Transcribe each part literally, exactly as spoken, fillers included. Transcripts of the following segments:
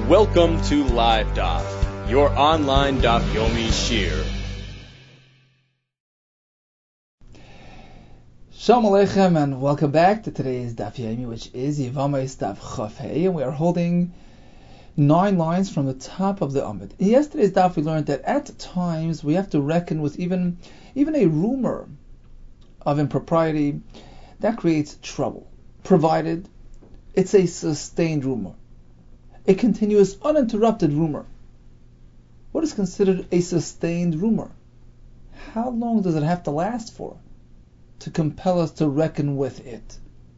Welcome to Live Daf, your online Daf Yomi Shir. Shalom Aleichem and welcome back to today's Daf Yomi, which is Yevamos Daf Chaf Hey, and we are holding nine lines from the top of the Amud. In yesterday's Daf we learned that at times we have to reckon with even, even a rumor of impropriety that creates trouble, provided it's a sustained rumor, a continuous, uninterrupted rumor. What is considered a sustained rumor? How long does it have to last for to compel us to reckon with it?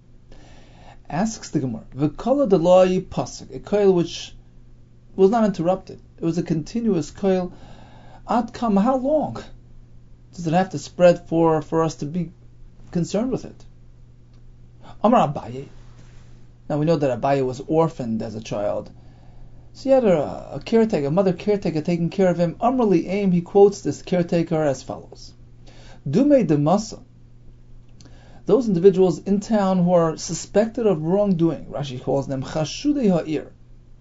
Asks the Gemara, V'kala deloi pasuk, a koil which was not interrupted. It was a continuous koil. Ad kam, how long does it have to spread for, for us to be concerned with it? Amar Abaye. Now we know that Abaye was orphaned as a child. So he had a, a caretaker, a mother caretaker taking care of him. Amrali Aim, he quotes this caretaker as follows. Dume de Masa. Those individuals in town who are suspected of wrongdoing, Rashi calls them Chashudei Ha'ir.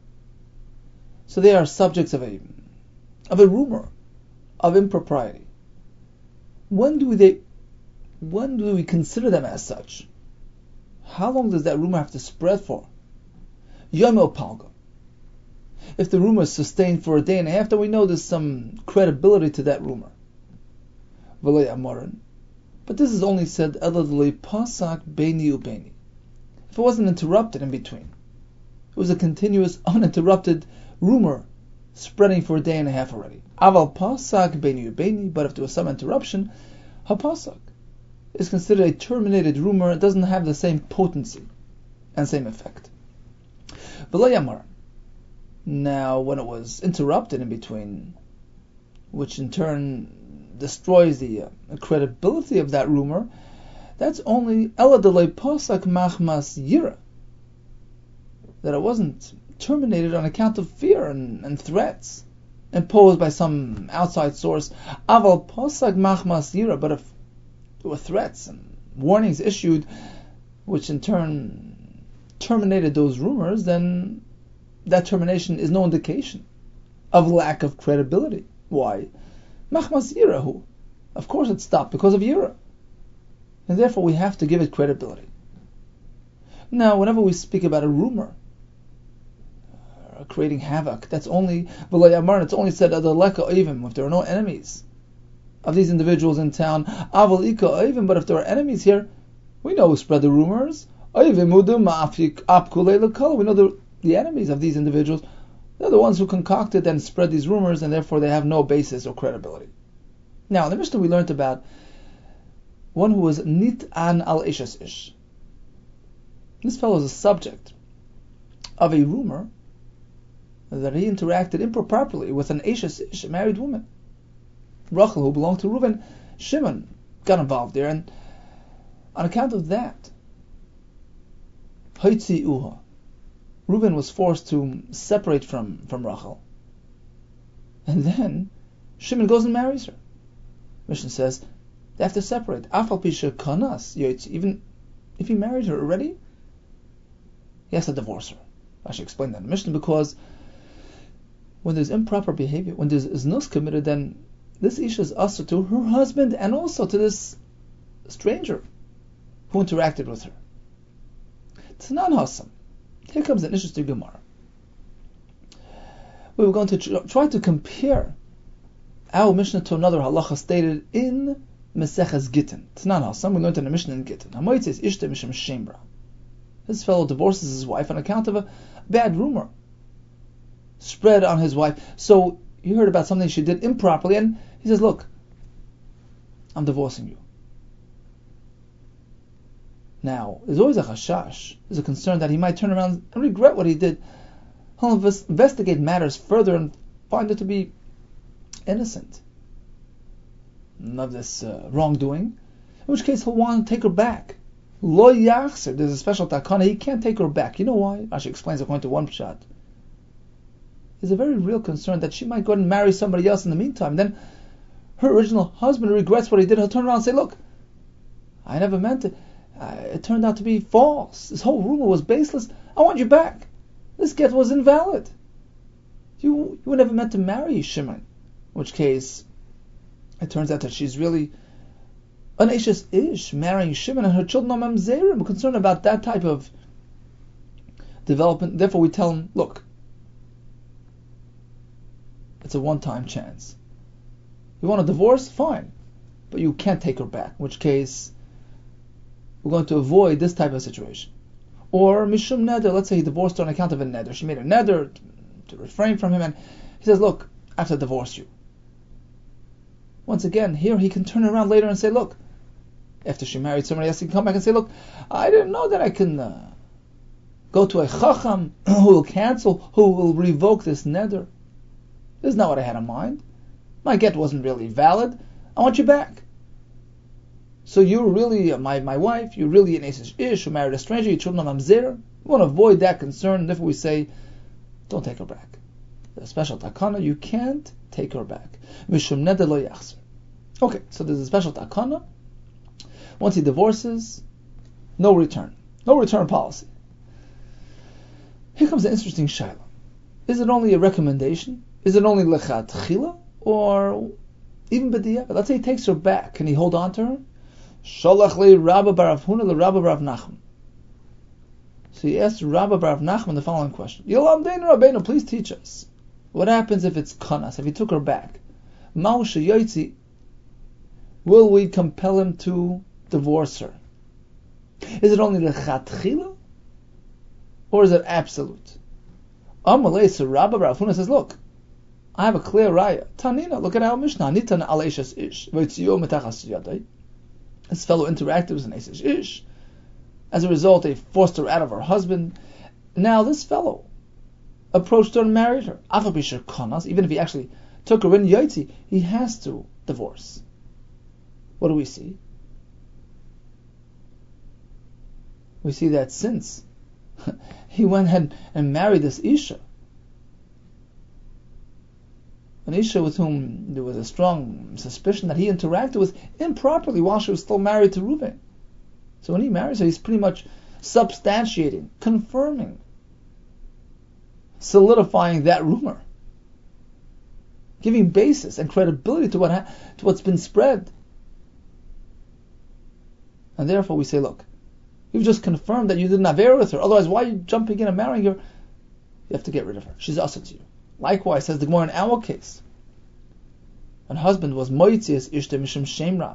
So they are subjects of a of a rumor of impropriety. When do they when do we consider them as such? How long does that rumor have to spread for? Yom Palga. If the rumor is sustained for a day and a half, then we know there's some credibility to that rumor. V'lo Amaran. But this is only said Eladli Pasak Beini Ubeini. If it wasn't interrupted in between, it was a continuous, uninterrupted rumor spreading for a day and a half already. Aval Pasak Beini Ubeini. But if there was some interruption, Hapasak is considered a terminated rumor. It doesn't have the same potency and same effect. V'lo Amaran. Now, when it was interrupted in between, which in turn destroys the uh, credibility of that rumor, that's only Eladelei Pasak Machmas Yira, that it wasn't terminated on account of fear and, and threats imposed by some outside source. Aval Pasak Machmas Yira, but if there were threats and warnings issued, which in turn terminated those rumors, then that termination is no indication of lack of credibility. Why? Machmas Yirahu. Of course it stopped because of Yira. And therefore we have to give it credibility. Now, whenever we speak about a rumor uh, creating havoc, that's only V'lo Yamar, it's only said Adaleka Oivim, if there are no enemies of these individuals in town. Aval Ika Oivim, but if there are enemies here, we know who spread the rumors. Oivim Udum Afik Apkulei Lekala. We know the The enemies of these individuals, they're the ones who concocted and spread these rumors, and therefore they have no basis or credibility. Now, in the Mishnah we learned about one who was Nit'an al Eshes Ish. This fellow is a subject of a rumor that he interacted improperly with an Eshes Ish, a married woman. Rachel, who belonged to Reuven, Shimon got involved there, and on account of that, Haitzi Uha, Reuben was forced to separate from, from Rachel. And then Shimon goes and marries her. Mishnah says they have to separate. Afal Pisha Kanas, even if he married her already, he has to divorce her. I should explain that in the Mishnah, because when there's improper behavior, when there's znus committed, then this Isha is also to her husband and also to this stranger who interacted with her. It's not awesome. Here comes an interesting Gemara. We were going to tr- try to compare our Mishnah to another halacha stated in Meseches Gittin. It's not Hasam, we learned in the Mishnah in Gittin. Hamoitz says, Ishte Mishim Shembra. This fellow divorces his wife on account of a bad rumor spread on his wife. So he heard about something she did improperly, and he says, look, I'm divorcing you. Now, there's always a chashash, there's a concern that he might turn around and regret what he did. He'll investigate matters further and find it to be innocent of this uh, wrongdoing, in which case he'll want to take her back. Lo yachzer, there's a special takana, he can't take her back. You know why? Rashi explains according to one pshat. There's a very real concern that she might go and marry somebody else in the meantime. Then her original husband regrets what he did. He'll turn around and say, look, I never meant it. Uh, it turned out to be false. This whole rumor was baseless. I want you back. This get was invalid. you, you were never meant to marry Shimon. In which case, it turns out that she's really an Eshes Ish, marrying Shimon, and her children are Mamzerim. We're concerned about that type of development. Therefore, we tell them, look, it's a one-time chance. You want a divorce? Fine. But you can't take her back, in which case we're going to avoid this type of situation. Or Mishum Neder, let's say he divorced her on account of a Neder. She made a Neder to, to refrain from him, and he says, look, I have to divorce you. Once again, here he can turn around later and say, look, after she married somebody else, he can come back and say, look, I didn't know that I can uh, go to a Chacham who will cancel, who will revoke this Neder. This is not what I had in mind. My get wasn't really valid. I want you back. So you're really uh, my, my wife, you're really an Eshes Ish who married a stranger, your children are Mamzer. We want to avoid that concern, and therefore we say, don't take her back. There's a special takana, you can't take her back. Mishum neder lo yachzor. Okay, so there's a special takana. Once he divorces, no return. No return policy. Here comes an interesting shaila. Is it only a recommendation? Is it only lechatchila? Or even b'diavad? Let's say he takes her back. Can he hold on to her? Sholach le Rabba bar Rav Huna le Rabba bar Rav Nachman. So he asked Rabba bar Rav Nachman the following question. Yolamdeinu Rabbeinu, please teach us. What happens if it's kanas, if he took her back? Ma'u sheyoytzi, will we compel him to divorce her? Is it only lechatchila? Or is it absolute? Amalei, so Rabba bar Rav Huna says, look, I have a clear raya. Tanina, look at our Mishnah. Nitan al Eshes Ish. V'tziyo metachas yadai. This fellow interacted with an Eshes Ish. As a result, they forced her out of her husband. Now this fellow approached her and married her. Even if he actually took her in Yaitzi, he has to divorce. What do we see? We see that since he went ahead and married this Isha, an Isha with whom there was a strong suspicion that he interacted with improperly while she was still married to Reuben. So when he marries her, he's pretty much substantiating, confirming, solidifying that rumor, giving basis and credibility to what ha- to what's been spread. And therefore we say, look, you've just confirmed that you didn't have air with her. Otherwise, why are you jumping in and marrying her? You have to get rid of her. She's asa to you. Likewise, says the Gemara in our case, an husband was moitzias ishte mishum shemra.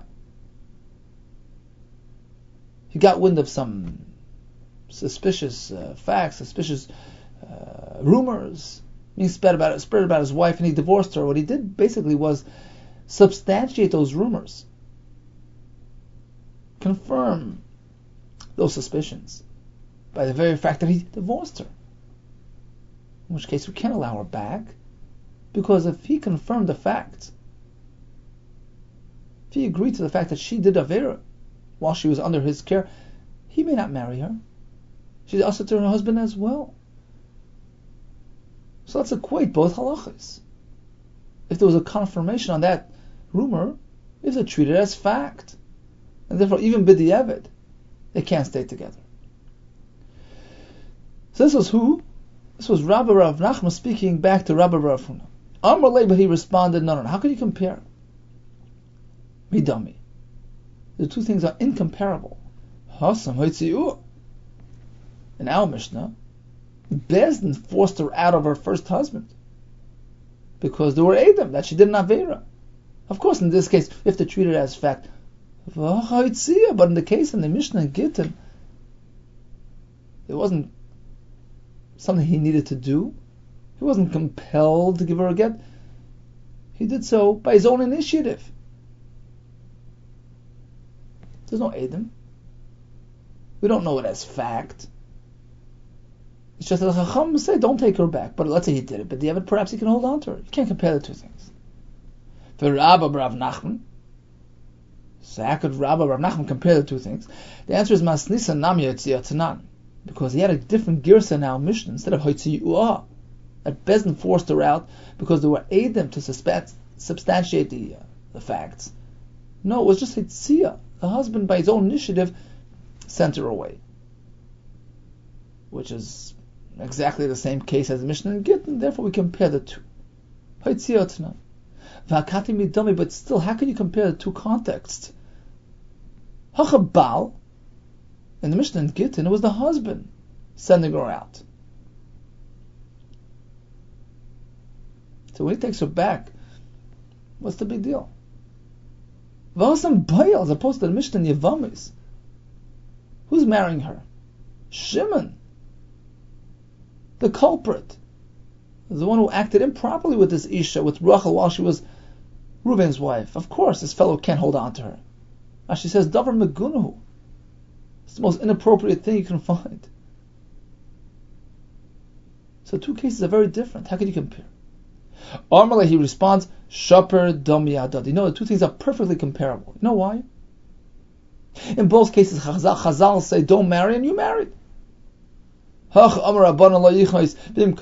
He got wind of some suspicious uh, facts, suspicious uh, rumors being spread about spread about his wife, and he divorced her. What he did basically was substantiate those rumors, confirm those suspicions by the very fact that he divorced her. In which case we can't allow her back, because if he confirmed the fact, if he agreed to the fact that she did avera while she was under his care, he may not marry her. She's also to her husband as well. So let's equate both halachas. If there was a confirmation on that rumor, we have to treat it as fact, and therefore even b'diavad, they can't stay together. So this was who? This was Rabba Rav Nachman speaking back to Rabba Rav Huna. Amar lei, but he responded, no, no, no. How can you compare? Midami. The two things are incomparable. Hasam hoitziu. In our Mishnah, Bezdin forced her out of her first husband because there were Edom that she did not avera. Of course, in this case, we have to treat it as fact. But in the case in the Mishnah in Gittin, it wasn't something he needed to do. He wasn't compelled to give her a get. He did so by his own initiative. There's no Edom. We don't know it as fact. It's just that the Chacham say, don't take her back. But let's say he did it, but the Evid, perhaps he can hold on to her. You can't compare the two things. For Rabba Rav Nachman, so how could Rabba Rav Nachman compare the two things? The answer is Masnisa Nam Yotziyatanan. Because he had a different girsa in our Mishnah. Instead of Hoitzi'u'ah, that Bezdin forced her out because there were Edom to suspect, substantiate the, uh, the facts. No, it was just Hitziyah. The husband, by his own initiative, sent her away. Which is exactly the same case as the Mishnah in Gittin, therefore we compare the two. But still, how can you compare the two contexts? Hachabal, in the Mishnah in Gittin, it was the husband sending her out. So when he takes her back, what's the big deal? V'asam Bayal, as opposed to the Mishnah in Yevamis. Who's marrying her? Shimon, the culprit, the one who acted improperly with this Isha, with Rachel, while she was Reuven's wife. Of course, this fellow can't hold on to her. As she says, Davar Megunahu. It's the most inappropriate thing you can find. So two cases are very different. How can you compare? Armaleh, he responds, Shaper Dom Yadad. You know, the two things are perfectly comparable. You know why? In both cases, Chazal, Chazal say, don't marry, and you married. In our case,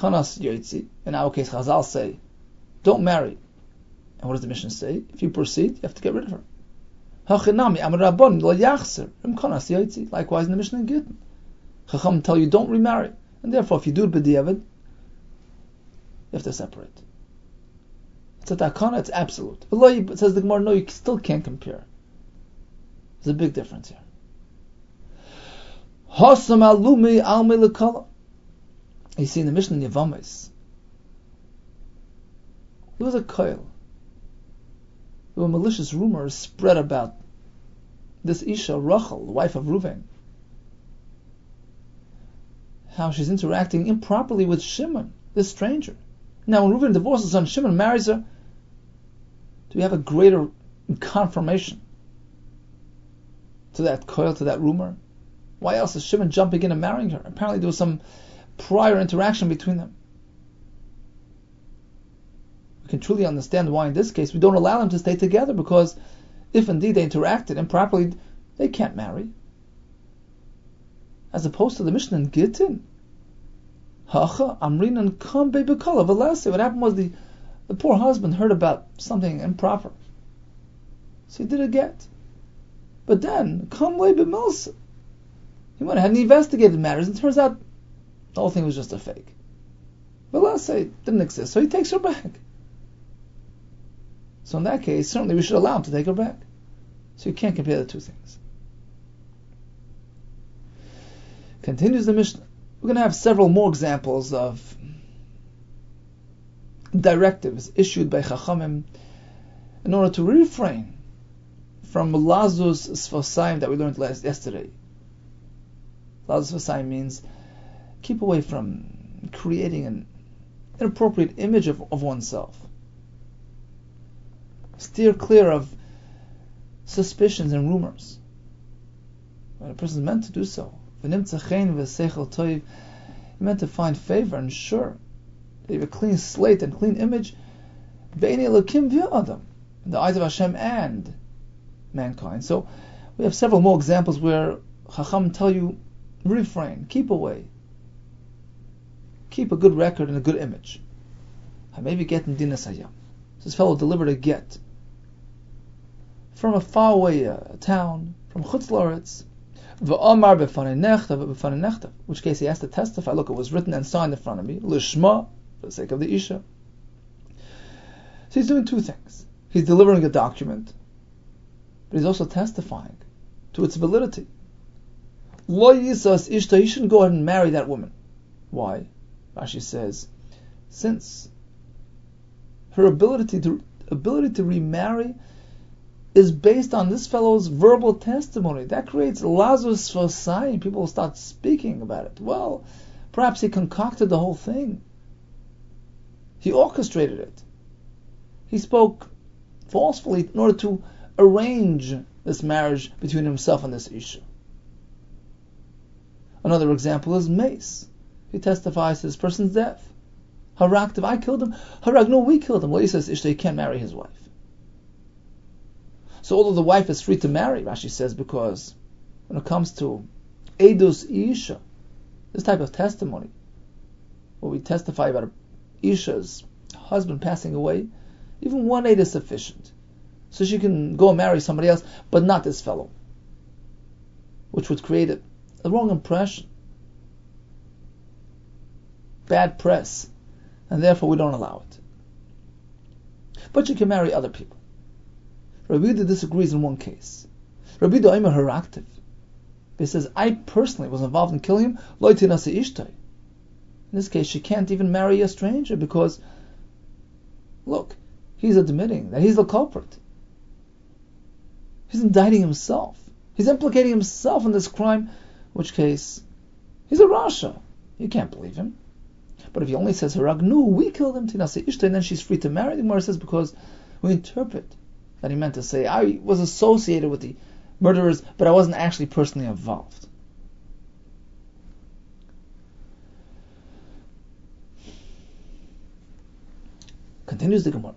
Chazal say, don't marry. And what does the Mishnah say? If you proceed, you have to get rid of her. Likewise in the Mishnah in Gittin. Chacham tell you, don't remarry. And therefore, if you do it b'diavad, you have to separate. It's a takana, it's absolute. It says the Gemara, no, you still can't compare. There's a big difference here. You see in the Mishnah in Yevamis, there was a koil. There were malicious rumors spread about this Isha, Rachel, the wife of Reuven, how she's interacting improperly with Shimon, this stranger. Now, when Reuven divorces son, Shimon marries her, do we have a greater confirmation to that koil, to that rumor? Why else is Shimon jumping in and marrying her? Apparently there was some prior interaction between them. We can truly understand why in this case we don't allow them to stay together, because if indeed they interacted improperly, they can't marry. As opposed to the Mishnah in Gittin. Hacha Amrin and Kambe Bekala Velase. What happened was the, the poor husband heard about something improper, so he did a get. But then, Kamle B'Milsa, he went ahead and investigated matters, and it turns out the whole thing was just a fake. Velase didn't exist, so he takes her back. So in that case, certainly we should allow him to take her back. So you can't compare the two things. Continues the Mishnah. We're going to have several more examples of directives issued by Chachamim in order to refrain from Lazus Sfosayim that we learned last yesterday. Lazus Sfosayim means keep away from creating an inappropriate image of, of oneself. Steer clear of suspicions and rumors. When a person is meant to do so, he meant to find favor and sure they have a clean slate and clean image in the eyes of Hashem and mankind. So we have several more examples where Chacham tell you, refrain, keep away, keep a good record and a good image. Maybe get in dinas hayam. This fellow delivered a get from a faraway uh, town, from Chutz La'aretz, v'amar b'fanei nechtav, b'fanei nechtav, which case he has to testify, look, it was written and signed in front of me, lishma, for the sake of the Isha. So he's doing two things. He's delivering a document, but he's also testifying to its validity. Lo yisas ishta, he shouldn't go ahead and marry that woman. Why? Rashi says, since her ability to ability to remarry is based on this fellow's verbal testimony. That creates lazus fosayim. People will start speaking about it. Well, perhaps he concocted the whole thing. He orchestrated it. He spoke forcefully in order to arrange this marriage between himself and this Isha. Another example is Mace. He testifies to this person's death. Haraktiv, I killed him. Harak, no, we killed him. Well, he says Ishta, he can't marry his wife. So although the wife is free to marry, Rashi says, because when it comes to Edus Isha, this type of testimony, where we testify about Isha's husband passing away, even one aid is sufficient. So she can go and marry somebody else, but not this fellow, which would create a, a wrong impression. bad press, and therefore we don't allow it. But she can marry other people. Rabbi Yehuda disagrees in one case. Rabbi Yehuda Omer Haraktiv. He says, I personally was involved in killing him. Lo tinase ishtai. In this case, she can't even marry a stranger because, look, he's admitting that he's the culprit. He's indicting himself. He's implicating himself in this crime, in which case, he's a Rasha. You can't believe him. But if he only says, Haragnu, we killed him, tinase ishtai, and then she's free to marry, the Gemara says, because we interpret that he meant to say, I was associated with the murderers, but I wasn't actually personally involved. Continues the Gemara.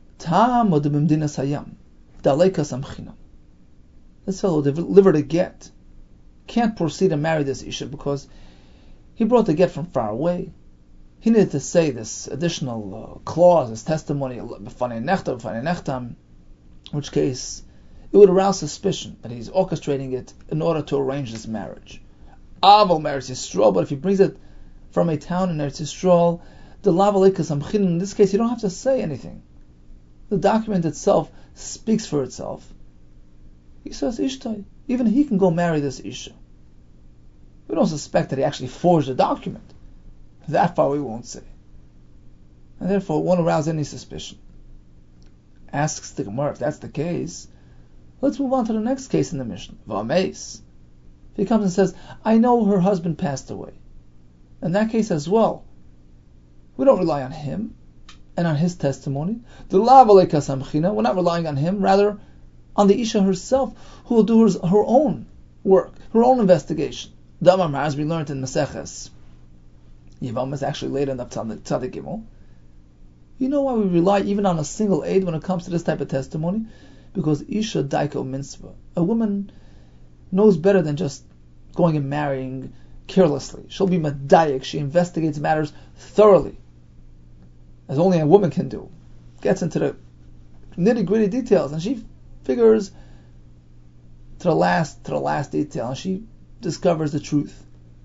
This fellow delivered a get. Can't proceed to marry this Isha because he brought the get from far away. He needed to say this additional uh, clause, this testimony, in which case it would arouse suspicion that he's orchestrating it in order to arrange this marriage. Aval marries Yisrael, but if he brings it from a town in Eretz Yisrael, the lavalikas amchin, in this case you don't have to say anything. The document itself speaks for itself. He says Ishtai. Even he can go marry this Isha. We don't suspect that he actually forged the document. That far we won't say. And therefore it won't arouse any suspicion. Asks the Gemara, if that's the case, let's move on to the next case in the Mishnah. V'ameis. If he comes and says, I know her husband passed away. In that case as well, we don't rely on him and on his testimony. We're not relying on him, rather on the Isha herself, who will do her, her own work, her own investigation. Damar, as we learned in Maseches Yevamah, is actually later in the Tzadik Gimel. You know why we rely even on a single aid when it comes to this type of testimony? Because Isha Daiko Mitzvah. A woman knows better than just going and marrying carelessly. She'll be Madayik. She investigates matters thoroughly, as only a woman can do. Gets into the nitty-gritty details, and she figures to the last to the last detail, and she discovers the truth.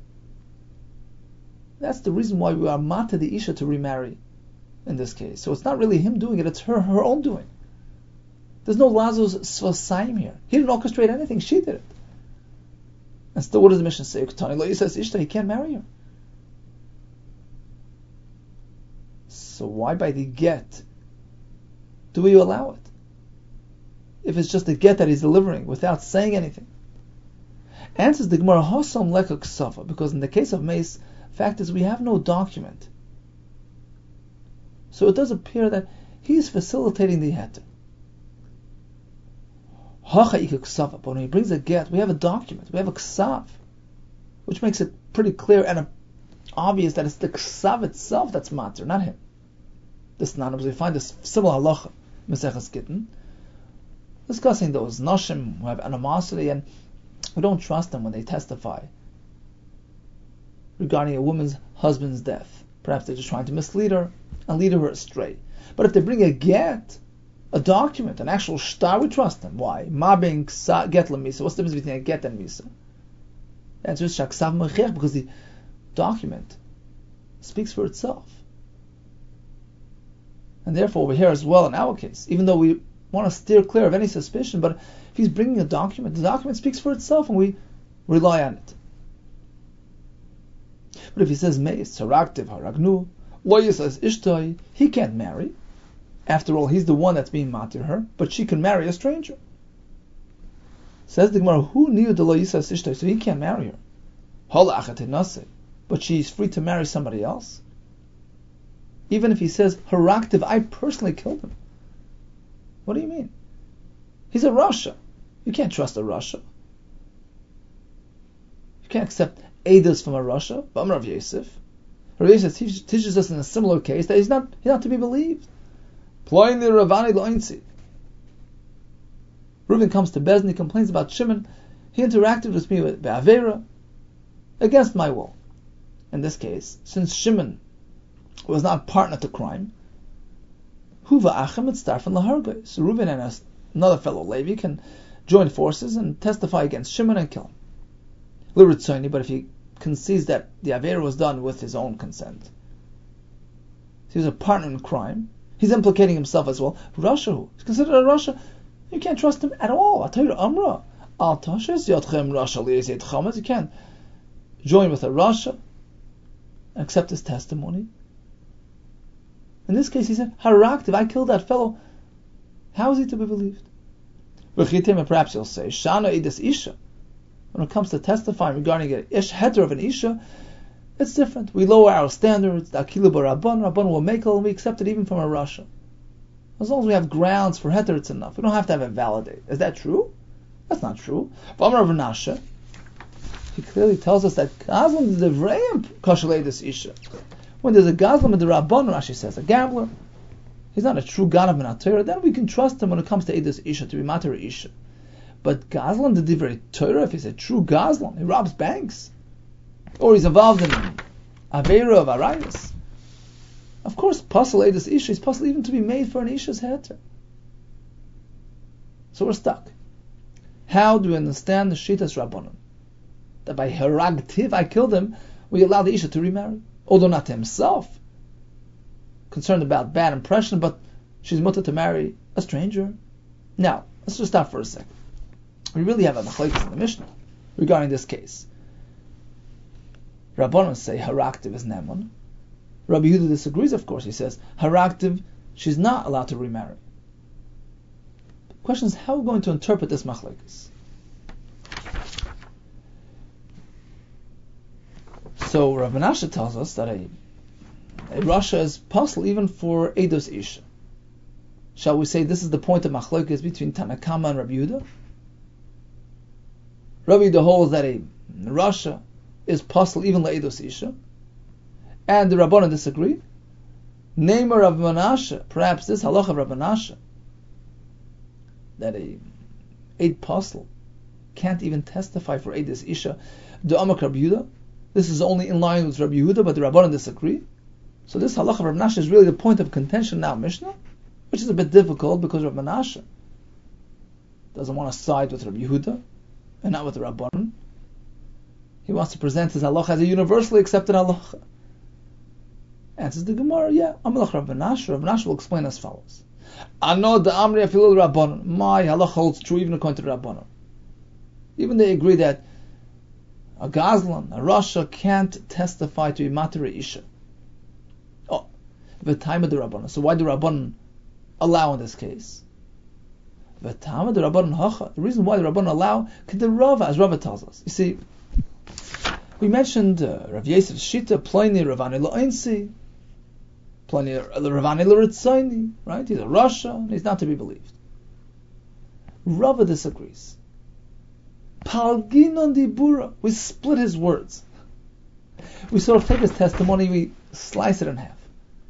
That's the reason why we are mata the Isha to remarry in this case. So it's not really him doing it, it's her her own doing. There's no Lazarus Svasayim here. He didn't orchestrate anything, she did it. And still, what does the Mishnah say? He says Ishta, he can't marry her. So why by the get do we allow it? If it's just a get that he's delivering without saying anything. Answers the Gemara, Hosam Leka Ksafa, because in the case of Mace, fact is we have no document. So it does appear that he's facilitating the heter. But when he brings a get, we have a document, we have a ksav, which makes it pretty clear and obvious that it's the ksav itself that's matter, not him. This synonymous, we find this similar halacha, Maseches Gittin, discussing those nashim who have animosity and we don't trust them when they testify regarding a woman's husband's death. Perhaps they're just trying to mislead her and lead her astray. But if they bring a get, a document, an actual shtar, we trust them. Why? Ma being get lemisa. What's the difference between a get and misa? The answer is shaksav mechech, because the document speaks for itself. And therefore, over here as well, in our case, even though we want to steer clear of any suspicion, but if he's bringing a document, the document speaks for itself, and we rely on it. But if he says meis, haraktiv, haragnu, lawyer says ishtai, he can't marry. After all, he's the one that's being matir her, but she can marry a stranger. Says the Gemara, who knew the lawyer says ishtai, so he can't marry her. Halachat, but she's free to marry somebody else. Even if he says haraktiv, I personally killed him. What do you mean? He's a Rasha. You can't trust a Rasha. You can't accept Eidos from a Rasha. But Rav Yosef, Rav Yosef teaches, teaches us in a similar case that he's not he's not to be believed. Ploini Ravani Loinzi. Reuven comes to Bezdin, he complains about Shimon. He interacted with me with Be'avera against my will. In this case, since Shimon was not partner to crime, Huva Achem et Starfan Lahargai. So Reuven and another fellow Levi can join forces and testify against Shimon and kill him. Liritzoni, but if he concedes that the Avera was done with his own consent, So he's a partner in crime. He's implicating himself as well. Russia, who? He's considered a Russia. You can't trust him at all. Amra. You can't join with a Russia and accept his testimony. In this case, he said, Haraktiv, I killed that fellow. How is he to be believed? Perhaps you'll say, Shana Idis Isha. When it comes to testifying regarding an ish heter of an Isha, it's different. We lower our standards. The Akilu Rabban, Rabban will make it, and we accept it even from a Russia. As long as we have grounds for heter, it's enough. We don't have to have it validated. Is that true? That's not true. V'amar Rav Menashe, he clearly tells us that Gazlan the Devrayim Kashalei this Isha. When there's a Gazlan in the Rabban, Rashi says, a gambler, he's not a true God of Torah, then we can trust him when it comes to Edus Isha, to be Matar Isha. But Gazlan the Divrei Torah, if he's a true Gazlan, he robs banks, or he's involved in Aveira of Arayas, of course, Pasal Edus Isha is possible even to be made for an Isha's heter. So we're stuck. How do we understand the Shitas Rabbanon? That by Heragtiv, I killed him, we allow the Isha to remarry. Although not to himself, concerned about bad impression, but she's mutter to marry a stranger. Now, let's just stop for a second. We really have a machlokes in the Mishnah regarding this case. Rabbanon say Haraktiv is Neman. Rabbi Yehuda disagrees, of course. He says Haraktiv, she's not allowed to remarry. The question is, how are we going to interpret this machlokes? So Rav Menashe tells us that a, a Rasha is possible even for Eidos Isha. Shall we say this is the point of machlokes between Tanakama and Rabbi Yehuda? Rabbi Yehuda holds that a Rasha is possible even Eidos Isha, and the Rabbanan disagree. Name of Rav Menashe, perhaps this halacha of Rav Menashe, that a Eid Apostle can't even testify for Eidos Isha. The Amak Rabbi Yehuda. This is only in line with Rabbi Yehuda, but the Rabbanan disagree. So this halacha of Rav Menashe is really the point of contention now, Mishnah, which is a bit difficult because Rav Menashe doesn't want to side with Rabbi Yehuda and not with the Rabbanan. He wants to present his halacha as a universally accepted halacha. Answers the Gemara, yeah, Amalach Rav Menashe. Rav Menashe will explain as follows. Ano da amri afilul Rabbanan. My halacha holds true even according to the Rabbanan. Even they agree that a Gazlan, a Rasha, can't testify to a Matara Isha. Oh, the time of the Rabbanan. So why do Rabbanan allow in this case? The time of the Rabbanan Hacha. The reason why the Rabbanan allow, the Rava, as Rava tells us. You see, we mentioned uh, Rav Yosef Shita, Pliny Ravani La'insi, Pliny Ravani L'Ritzayni, right? He's a Rasha, and he's not to be believed. Rava disagrees. Palginon dibura. We split his words. We sort of take his testimony, we slice it in half.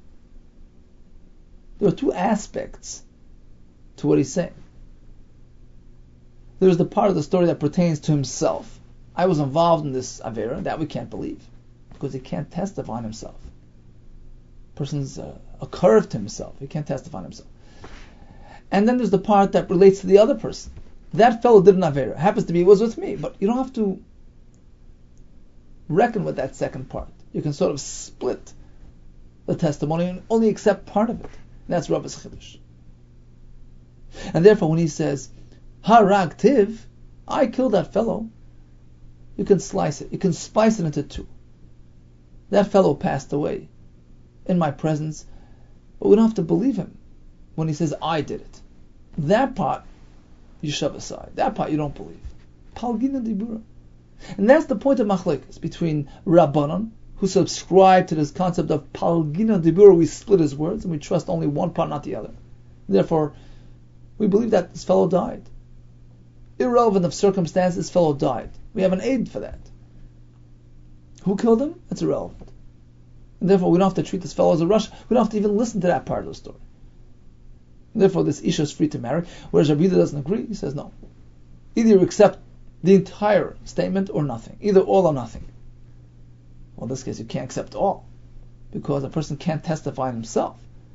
There are two aspects to what he's saying. There's the part of the story that pertains to himself. I was involved in this Avera, that we can't believe, because he can't testify on himself. The person's uh, a curve to himself, he can't testify on himself. And then there's the part that relates to the other person. That fellow did an Avera. Happens to be, it was with me. But you don't have to reckon with that second part. You can sort of split the testimony and only accept part of it. And that's Rava's Chiddush. And therefore when he says, Harag Tiv, I killed that fellow, you can slice it. You can splice it into two. That fellow passed away in my presence, but we don't have to believe him when he says, I did it. That part you shove aside. That part you don't believe. Palgina dibura. And that's the point of machlokes between Rabbanon, who subscribe to this concept of Palgina dibura, we split his words and we trust only one part, not the other. Therefore, we believe that this fellow died. Irrelevant of circumstances, this fellow died. We have an aid for that. Who killed him? It's irrelevant. And therefore, we don't have to treat this fellow as a rush. We don't have to even listen to that part of the story. Therefore, this Isha is free to marry, whereas Rabbi Yehuda doesn't agree. He says no. Either you accept the entire statement or nothing. Either all or nothing. Well, in this case, you can't accept all, because a person can't testify himself.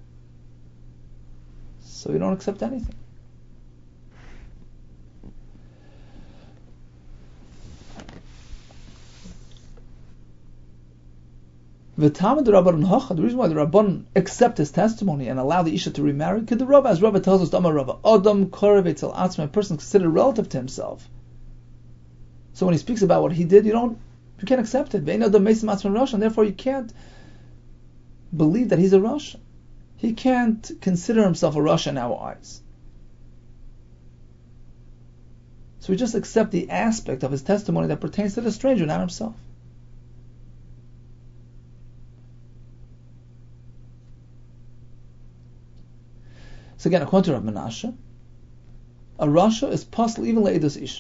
So you don't accept anything. V'tamid Rabbanan Hacha, the reason why the Rabbanan accept his testimony and allow the Isha to remarry, because the Rabba, as Rabba tells us, Amar Rabba, Adam Korev Etzel Atzma, a person considered relative to himself. So when he speaks about what he did, you don't, you can't accept it. Ve'en Adam Meisim Atzma Rasha, and therefore you can't believe that he's a Rasha. He can't consider himself a Rasha in our eyes. So we just accept the aspect of his testimony that pertains to the stranger, not himself. So again, according to Rav Menashe, a Rasha is possible even le'edus isha.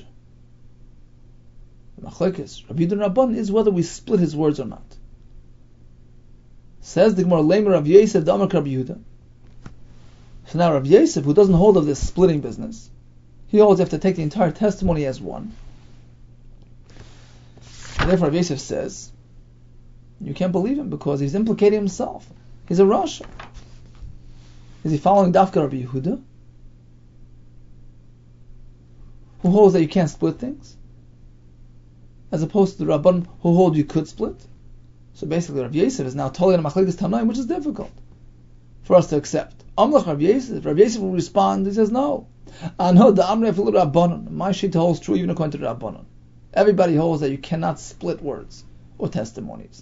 The machlekes, Rav Yehuda and Rabban, is whether we split his words or not. Says the Gemara, Leimer Rav Yosef D'Amar Rav Yehuda. So now Rav Yosef, who doesn't hold of this splitting business, he holds you have to take the entire testimony as one. And therefore Rav Yosef says, you can't believe him because he's implicating himself. He's a Rasha. Is he following Dafka Rabbi Yehuda, who holds that you can't split things, as opposed to the Rabban who hold you could split? So basically, Rav Yosef is now totally in a machlekes Tanaim, which is difficult for us to accept. Amlach Rav Yosef, Rav Yosef will respond. He says, "No, I know the Amrei Filu Rabbanon. My shita holds true even according to Rabbanon. Everybody holds that you cannot split words or testimonies."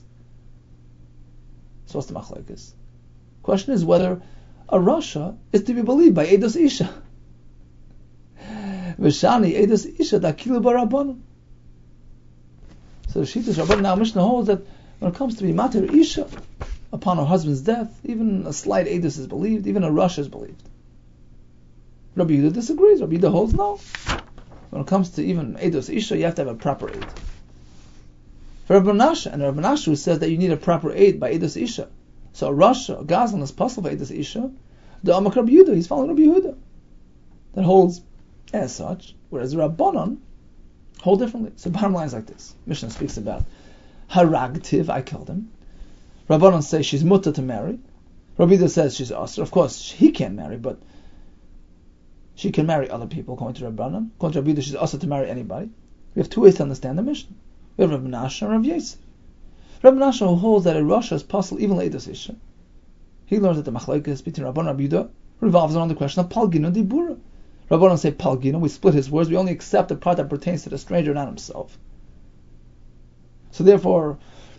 So what's the machlekes? Question is whether a Rasha is to be believed by Eidos Isha. V'shani Eidos Isha dakilu barabanan. So the Shittas Rabbanan now Mishnah holds that when it comes to be mater Isha upon her husband's death, even a slight Eidos is believed, even a Rasha is believed. Rabbi Yehuda disagrees. Rabbi Yehuda holds no. When it comes to even Eidos Isha, you have to have a proper aid. For Rabbi Menashe, and Rabbi Menashe who says that you need a proper aid by Eidos Isha. So a Rasha, a Gazlan is possible by Eidos Isha. The Amak Rabbi Yehuda, he's following Rabbi Yehuda, that holds as such, whereas the Rabbanon hold differently. So bottom line is like this. Mishnah speaks about Haragtiv, I killed him. Rabbanon say she's mutter to marry. Rabbi Yehuda says she's asr. Of course, he can't marry, but she can marry other people, according to Rabbanon. According to Rabbi Yehuda, she's asr to marry anybody. We have two ways to understand the Mishnah. We have Rabbi Menashe and Rabbi Yosef. Rabbi Menashe who holds that a Rasha is possible even Eidos Isha. He learns that the machlekes between Rabban and Rabbi Yehuda revolves around the question of Palgino and Dibura. Rabbanon say Palgino, we split his words, we only accept the part that pertains to the stranger, not himself. So therefore,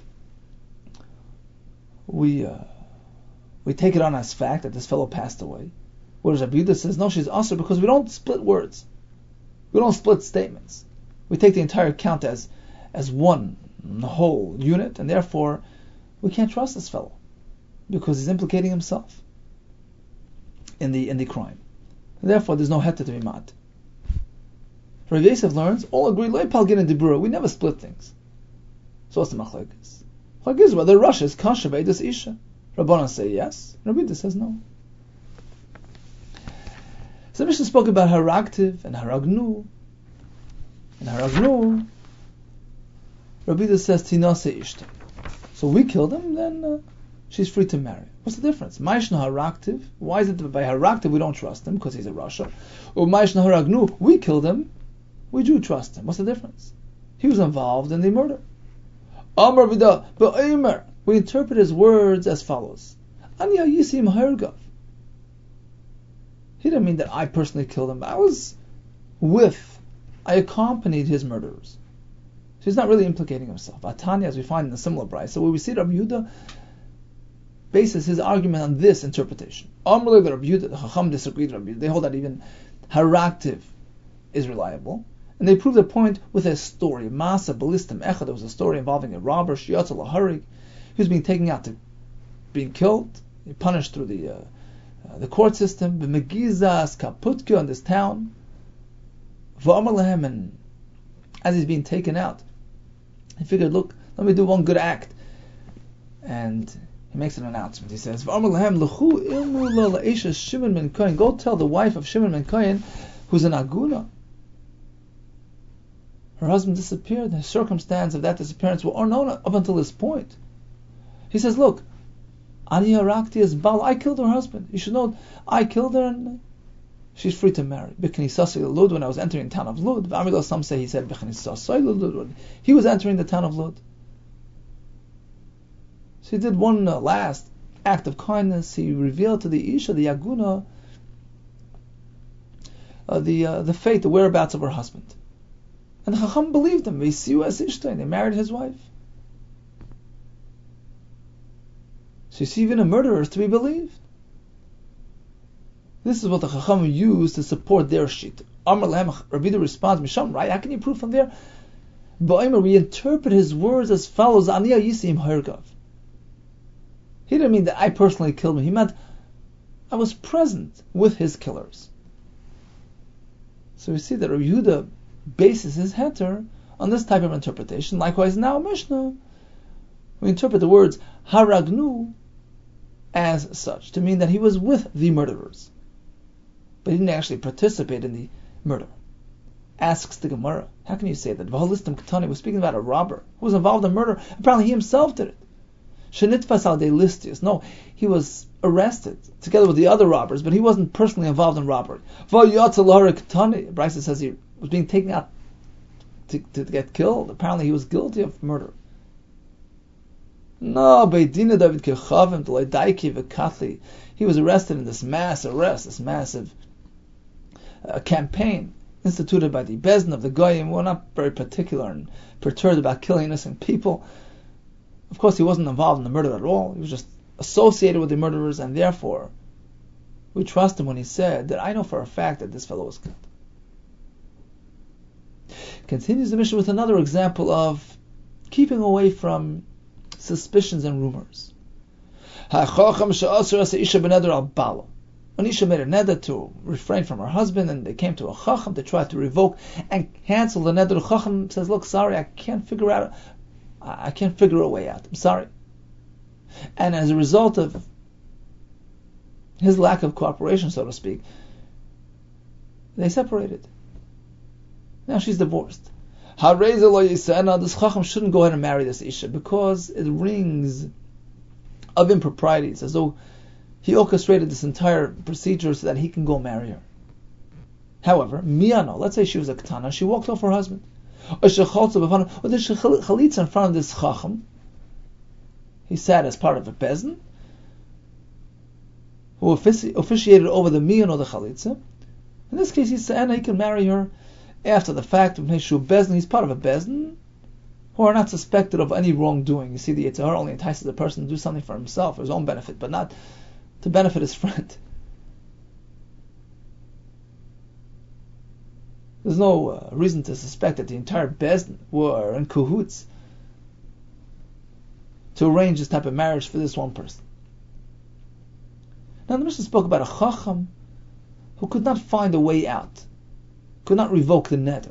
we uh, we take it on as fact that this fellow passed away. Whereas Rabbi Yehuda says, no, she's asr because we don't split words. We don't split statements. We take the entire count as as one whole unit, and therefore we can't trust this fellow because he's implicating himself in the in the crime. And therefore, there's no heta to be mad. Rav Yosef learns, all agree, Lo Palgin and Dibura, we never split things. So what's the machlekes? Machlekes is whether Rasha is kasher b'Eidos Isha. Rabbanan say yes, Rabbi Yehuda says no. So the Mishnah spoke about Haragtiv and Haragnu. And Haragnu, Rabbi Yehuda says Tinase Ishta. So we killed him, then uh, she's free to marry. What's the difference? Ma'ishna Haraktiv. Why is it that by Haraktiv we don't trust him because he's a Rasha? Or Ma'ishna Haragnu, we killed him, we do trust him. What's the difference? He was involved in the murder. Amar Vida Ba'Eimer. We interpret his words as follows: Anya Yisim Hargav. He didn't mean that I personally killed him. I was with, I accompanied his murderers. So he's not really implicating himself. Atanya, as we find in a similar bride. So when we see Rabbi Yehuda bases his argument on this interpretation. Amrullah, the Rabbi Yehuda, the Chacham disagreed with Rabbi Yehuda. They hold that even Haraktiv is reliable. And they prove their point with a story. Masa Balistim Echad, there was a story involving a robber, Shiatza Laharig, he was being taken out to being killed, punished through the uh, uh, the court system. B'Megizas Kaputko in this town. V'Amar Lahem, and as he's being taken out, he figured, look, let me do one good act. And he makes an announcement. He says, V'Amar Lahem L'chu Ilmu La La'isha Shimon Ben Kohen. Go tell the wife of Shimon Ben Kohen, who's an Aguna. Her husband disappeared. The circumstance of that disappearance were unknown up until this point. He says, look, Ani Harakti is Baal. I killed her husband. You should know, I killed her and she's free to marry. B'Knisasi Lud, when I was entering the town of Lud. V'Amila, some say he said B'Knisasi Lud. He was entering the town of Lud. So he did one uh, last act of kindness. He revealed to the Isha, the Yaguna, uh, the uh, the fate, the whereabouts of her husband. And the Chacham believed him. V'isiu es ishto, they married his wife. So you see, even a murderer is to be believed. This is what the Chacham used to support their shit. Amar lehem, Rabbi responds, Misham, right? How can you prove from there? Ba'omer, we interpret his words as follows: Aniya yisim hergav. He didn't mean that I personally killed him. He meant I was present with his killers. So we see that Rabbi Yehuda bases his heter on this type of interpretation. Likewise, now Mishnah, we interpret the words haragnu as such, to mean that he was with the murderers, but he didn't actually participate in the murder. Asks the Gemara, how can you say that? V'holistim Ketani was speaking about a robber who was involved in murder. Apparently he himself did it. Shenitfas al de listius. No, he was arrested together with the other robbers, but he wasn't personally involved in robbery. Brisa says he was being taken out to, to get killed. Apparently he was guilty of murder. No, Beidina David Kechavim Daiki V'Kathli. He was arrested in this mass arrest, this massive uh, campaign instituted by the Bezdin of the Goyim. We're not very particular and perturbed about killing innocent people. Of course, he wasn't involved in the murder at all. He was just associated with the murderers, and therefore, we trust him when he said that I know for a fact that this fellow was killed. Continues the mission with another example of keeping away from suspicions and rumors. When Isha made a neder to refrain from her husband, and they came to a chacham to try to revoke and cancel the neder. The chacham says, "Look, sorry, I can't figure out. I can't figure a way out. I'm sorry." And as a result of his lack of cooperation, so to speak, they separated. Now she's divorced. This chacham shouldn't go ahead and marry this Isha because it rings of impropriety. It's as though he orchestrated this entire procedure so that he can go marry her. However, Miyano, let's say she was a Ketana, she walked off her husband. Or there's chalitza in front of this chacham. He sat as part of a peasant who offici- officiated over the miyan or the chalitza. In this case, he's saying he can marry her after the fact of Neshu Bezdin. He's part of a Bezdin who are not suspected of any wrongdoing. You see, the Yetzer Hara only entices the person to do something for himself, for his own benefit, but not to benefit his friend. There's no uh, reason to suspect that the entire Bezdin were in cahoots to arrange this type of marriage for this one person. Now, the Mishnah spoke about a Chacham who could not find a way out, could not revoke the neder.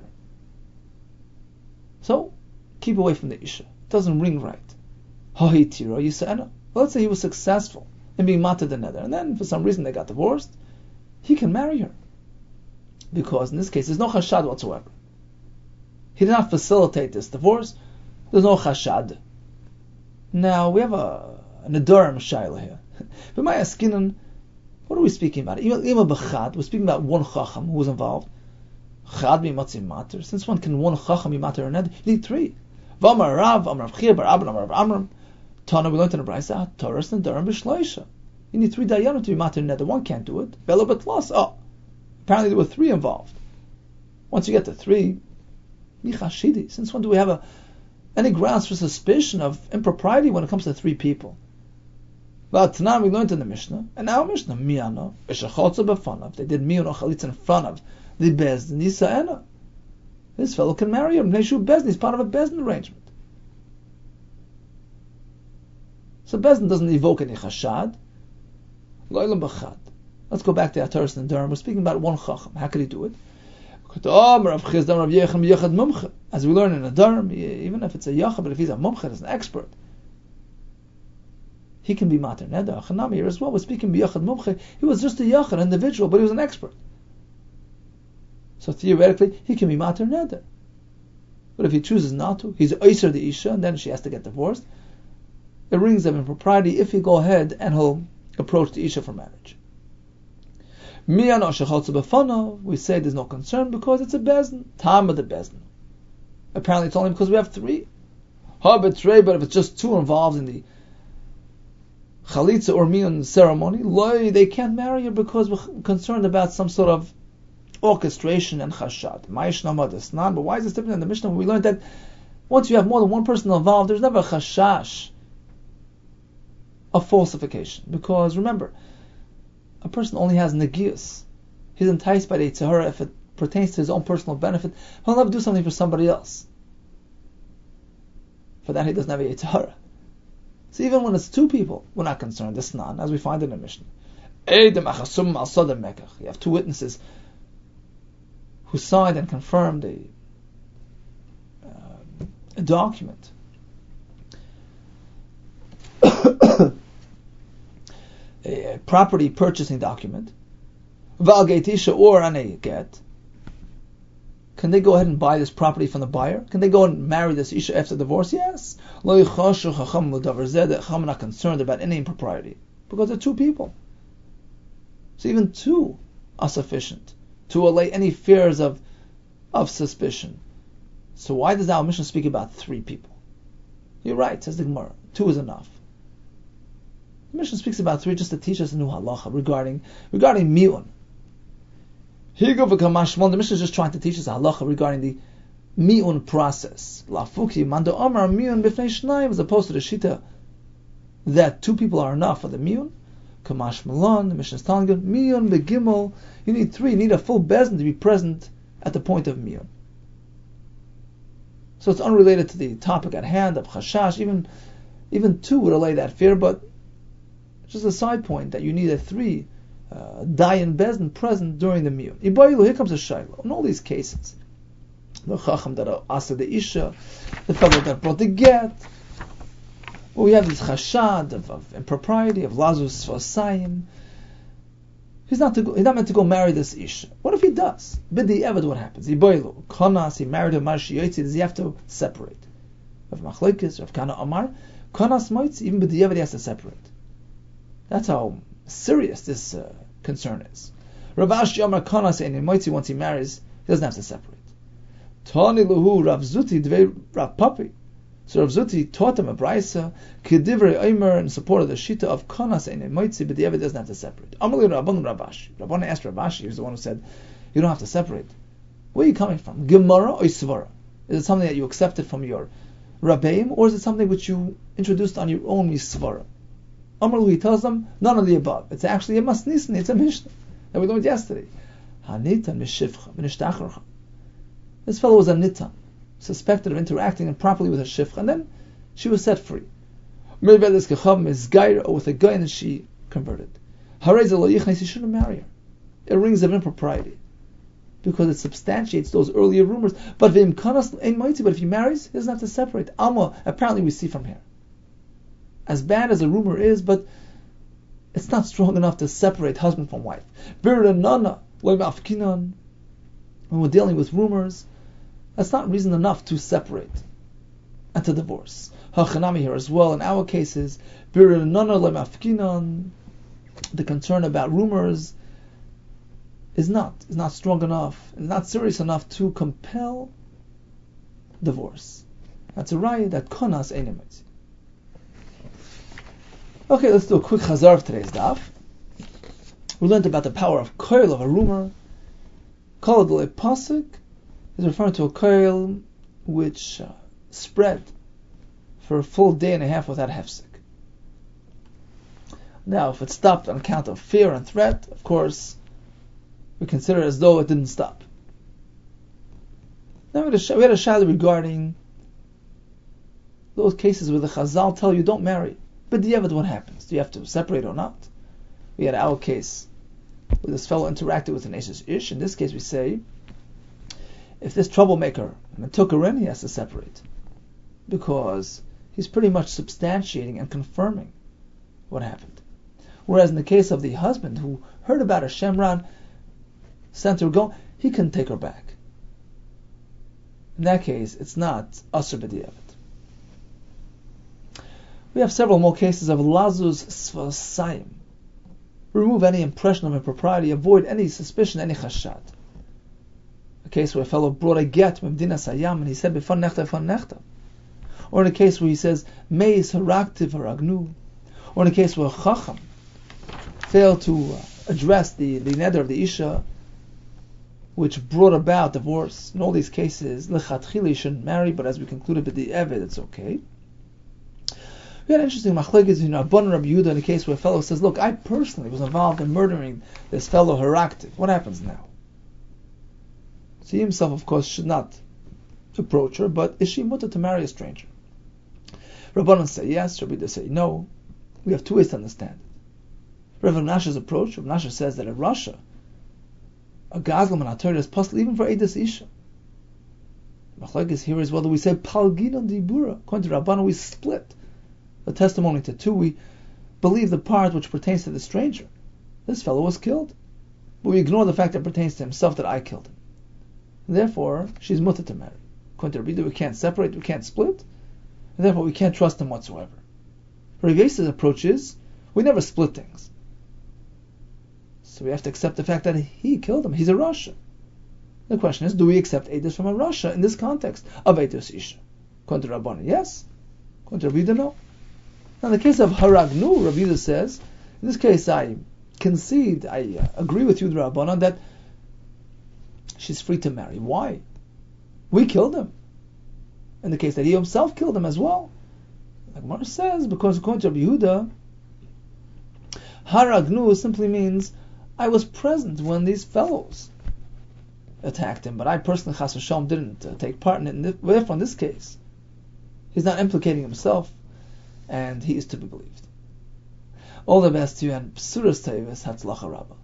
So, keep away from the Isha. It doesn't ring right. Ha'itira Yisa'ena. Well, let's say he was successful in being mated the neder, and then for some reason they got divorced. He can marry her. Because in this case, there's no chashad whatsoever. He did not facilitate this divorce. There's no chashad. Now, we have a an adorim shayla here. But my askinan, what are we speaking about? Ima b'chad, we're speaking about one chacham who was involved. Chad b'matzim mater. Since one can one chacham be mater and you need three. V'amar Rav, Amar Rav Chia, Bar Abba, Amar Rav Amram. Tana, we learned in the Brisa, Torah and Durham b'shloisha. You need three dayanim to be mater and one can't do it. Belo betlas. Oh, apparently there were three involved. Once you get to three, michashidi. Since when do we have a any grounds for suspicion of impropriety when it comes to three people? But now we learned in the Mishnah, and now Mishnah miyano ishachotza b'fanav. They did miyano chalitza in front of the bezdin yisa'ena. This fellow can marry her. Neshu bezdin. He's part of a bezdin arrangement. So bezdin doesn't evoke any chashad. Lo'ilam b'chad. Let's go back to Ataris and Durham. We're speaking about one chacham. How could he do it? As we learn in a Durham, even if it's a yachad, but if he's a mumchet, he's an expert, he can be mater neder. Chanami here as well. We're speaking b'yachad mumchet. He was just a yachad individual, but he was an expert. So theoretically, he can be mater neder. But if he chooses not to, he's oiser the isha, and then she has to get divorced. It rings of impropriety if he go ahead and he'll approach the isha for marriage. We say there's no concern because it's a bezdin. Time of the bezdin. Apparently it's only because we have three. But if it's just two involved in the chalitza or miyun ceremony, loy, they can't marry her because we're concerned about some sort of orchestration and chashad. But why is this different in the Mishnah? We learned that once you have more than one person involved, there's never a chashash of falsification. Because remember, a person only has negius. He's enticed by the Yetzer Hara if it pertains to his own personal benefit. He'll never do something for somebody else. For that, he doesn't have a Yetzer Hara. So even when it's two people, we're not concerned. This nan, as we find in the Mishnah. You have two witnesses who signed and confirmed a, uh, a document. a property purchasing document. Val Geitisha or an a get. Can they go ahead and buy this property from the buyer? Can they go and marry this Isha after divorce? Yes. Lo yichashu chacham l'davar zeh, the chacham are not concerned about any impropriety because they're two people. So even two are sufficient to allay any fears of of suspicion. So why does our Mishnah speak about three people? You're right, says the Gemara. Two is enough. The Mishnah speaks about three just to teach us a new halacha regarding regarding mi'un. The Mishnah is just trying to teach us a halacha regarding the mi'un process. Lafuki mando amar mi'un b'fnei shnayim, as opposed to the shita that two people are enough for the mi'un. Kamash Malon, the Mishnah is telling you, mi'un begimel, you need three, you need a full bezin to be present at the point of mi'un. So it's unrelated to the topic at hand of chashash. Even even two would allay that fear, but just a side point that you need a three uh, dayan bezin present during the mi'un. Ibaylu, here comes a shayla. In all these cases, the chacham that asa the isha, the fellow that brought the get, well, we have this chashad of, of impropriety, of lazus vasayim. He's not to go, he's not meant to go marry this isha. What if he does? Bidi evad, what happens? Ibaylu, konas, he married her marshi yotzi. Does he have to separate? Rav Machlokes, Rav Kana Amar, konas moitzi, even bidi evad he has to separate. That's how serious this uh, concern is. Rav Ashi Amar konas and moitzi, once he marries, he doesn't have to separate. Tani luhu Rav Zuti dvei Rav Papi. So Rav Zuti taught him a braysa, kedivrei Omer, in support of the shita of konas and moitzi, but the Eved doesn't have to separate. Amalei Rabban Rabashi. Rabban asked Rabashi, he was the one who said, you don't have to separate. Where are you coming from? Gemara or Svara? Is it something that you accepted from your Rabbeim, or is it something which you introduced on your own Svara? Amalei, he tells them, none of the above. It's actually a masnisni, it's a mishnah that we learned yesterday. Hanitan mishivcha v'nishtacharcha. This fellow was a nitan, suspected of interacting improperly with her shifcha, and then she was set free. Maybe this kacham is gaira, or with a guy, and she converted. Hareza lo yichnes, he shouldn't marry her. It rings of impropriety because it substantiates those earlier rumors. But v'im kanas ein moitzi, but if he marries, he doesn't have to separate. Alma, apparently we see from here, as bad as a rumor is, but it's not strong enough to separate husband from wife. Biranana lo mafkinan. When we're dealing with rumors, that's not reason enough to separate and to divorce. Hachanami here as well. In our cases, the concern about rumors is not is not strong enough, is not serious enough to compel divorce. That's a raya that konas enemitz. Okay, let's do a quick chazar of today's daf. We learned about the power of koil, of a rumor. Kol adolei pasuk is referring to a koil which uh, spread for a full day and a half without hefsek. Now, if it stopped on account of fear and threat, of course, we consider it as though it didn't stop. Then we had a, we had a shayla regarding those cases where the Chazal tell you don't marry. But the Yevad, what happens? Do you have to separate or not? We had our case where this fellow interacted with an Ashes Ish. In this case, we say, if this troublemaker and took her in, he has to separate. Because he's pretty much substantiating and confirming what happened. Whereas in the case of the husband who heard about her, Shemran sent her go, he can take her back. In that case, it's not Asr B'di'evet. We have several more cases of Lazus Svasayim. Remove any impression of impropriety, avoid any suspicion, any chashad. A case where a fellow brought a get from Medina Sayam and he said, B'fan nechta, b'fan nechta. Or in a case where he says, Meis haraktiv haragnu. or in a case where Chacham failed to uh, address the, the neder of the Isha, which brought about divorce. In all these cases, lechatchila you shouldn't marry, but as we concluded with the Eved, it's okay. We had an interesting machlekes in Rabban Rabbi Yehuda in a case where a fellow says, look, I personally was involved in murdering this fellow Heraktiv. What happens now? So he himself, of course, should not approach her, but is she mutter to marry a stranger? Rabbanan say yes, Rabbi Yehuda say no. We have two ways to understand it. Rav Menashe's approach, Rav Menashe says that in Russia, a gazlam and ator is possible even for Eidas Isha. Machlekes here is whether we say palginon dibura. According to Rabbanan, we split the testimony to two. We believe the part which pertains to the stranger. This fellow was killed. But we ignore the fact that it pertains to himself, that I killed him. And therefore, she's mutter to marry. According to Rabbi Yehuda, we can't separate, we can't split, and therefore we can't trust him whatsoever. Rabbi Yosef's approach is, we never split things. So we have to accept the fact that he killed him. He's a Rasha. The question is, do we accept Eidos from a Rasha in this context of Eidos Isha? According to Rabbanan, yes. According to Rabbi Yehuda, no. Now in the case of Haragnu, Rabbi Yehuda says, in this case I concede, I uh, agree with you, the Rabbanan, that she's free to marry. Why? We killed him. In the case that he himself killed him as well. Like Gemara says, because according to Rabbi Yehuda, Haragnu simply means I was present when these fellows attacked him, but I personally, Chas v'Shalom, didn't uh, take part in it. And therefore, in this case, he's not implicating himself, and he is to be believed. All the best to you, and B'suras Tevis Hatzlacha Rabbah.